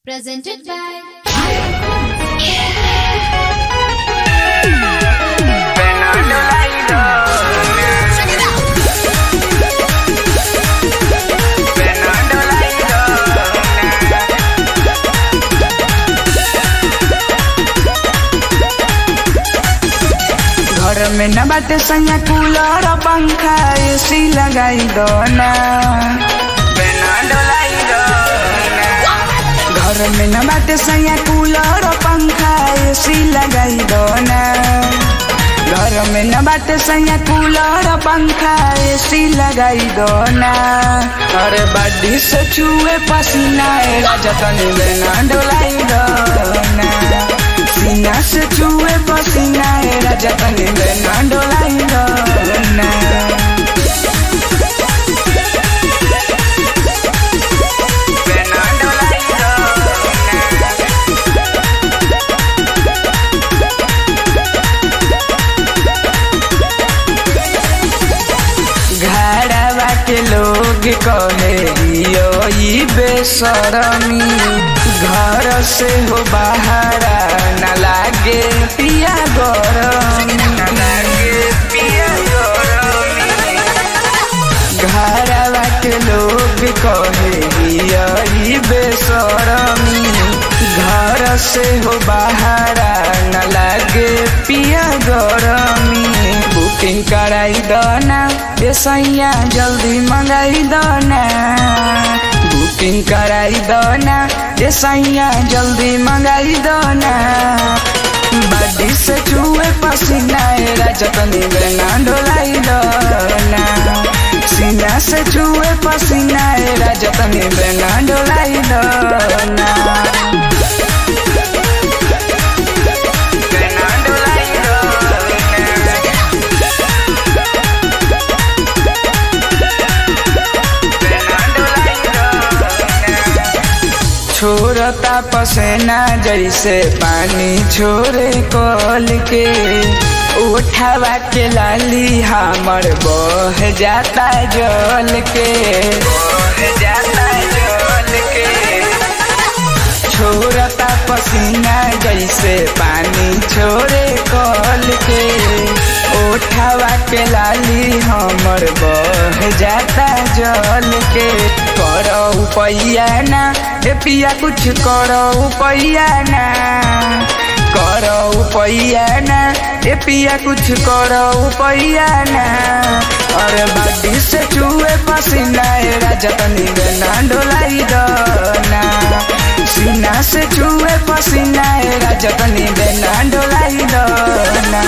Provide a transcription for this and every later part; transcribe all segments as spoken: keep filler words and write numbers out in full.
Presented by घर में न बाटे सैया कूलर पंखा एसी लगाई दो ना घर में न बाटे सैया कूलर पंखा एसी लगाई दो ना घर में न बाटे सैया कूलर पंखा एसी लगाई दो ना अरे बड़ी से छुए पसीना राजा तनी बेना डोलाई दो ना सीना से छुए पसीना राजा तनी बेना डोलाई दो ना के लोग कहे यो ई बेशरमी घर से हो बाहर न लागे पिया गरम न लागे पिया गरम घरवा के लोग कहे यो ई बेशरमी घर से हो बाहर न लागे पिया गरमी बुकिंग कराई दो ना ये सैया जल्दी मंगाई दो ना बुकिंग कराई दो ना ये सैया जल्दी मंगाई दो ना बड़ी से छुए पसीना राजा तनी बेना डोलाई दो ना सीना से छुए पसीना राजा तनी बेना डोलाई दो ना छोड़ता पसेना जैसे पानी छोड़े कल के उठावा के लाली हमर बह जाता जल के बह जाता जल के छोड़ता पसीना जैसे पानी छोड़े कल के उठावा के लाली हमर बह जाता जल के करो पैया ना ए पिया कुछ करो पैया ना करो पैया ना ए पिया कुछ करो पैया ना अरे बाडी से छुए पसीना राजा तनी बेना डोलाई दो ना सीना से छुए पसीना राजा तनी बेना डोलाई दो ना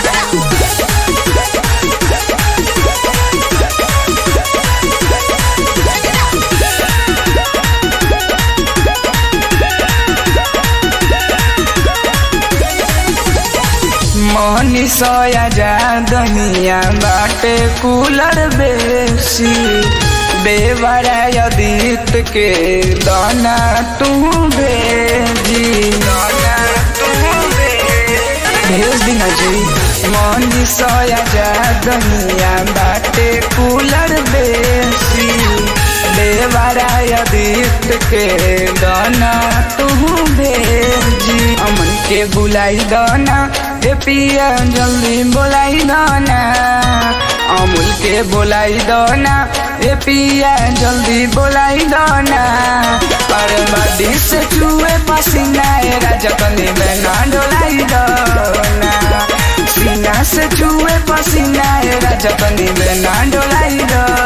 मोहनी सोया जा दुनिया बाटे कूलर बेसी बेवरा यदीत के दाना तू भेजी दाना तू भेज दीना जी मोहनी सोया जा दुनिया बाटे कूलर बेसी बेवरा यदीत के दाना तू भेजी अमन के बुलाई दाना ए पिया जल्दी बोलाई दो ना अमूल के बोलाई दो ना ए पिया जल्दी बोलाई दो ना अरे बड़ी से छुए पसीना राजा तनी बेना डोलाई दो ना सीना से छुए पसीना राजा तनी बेना डोलाई दो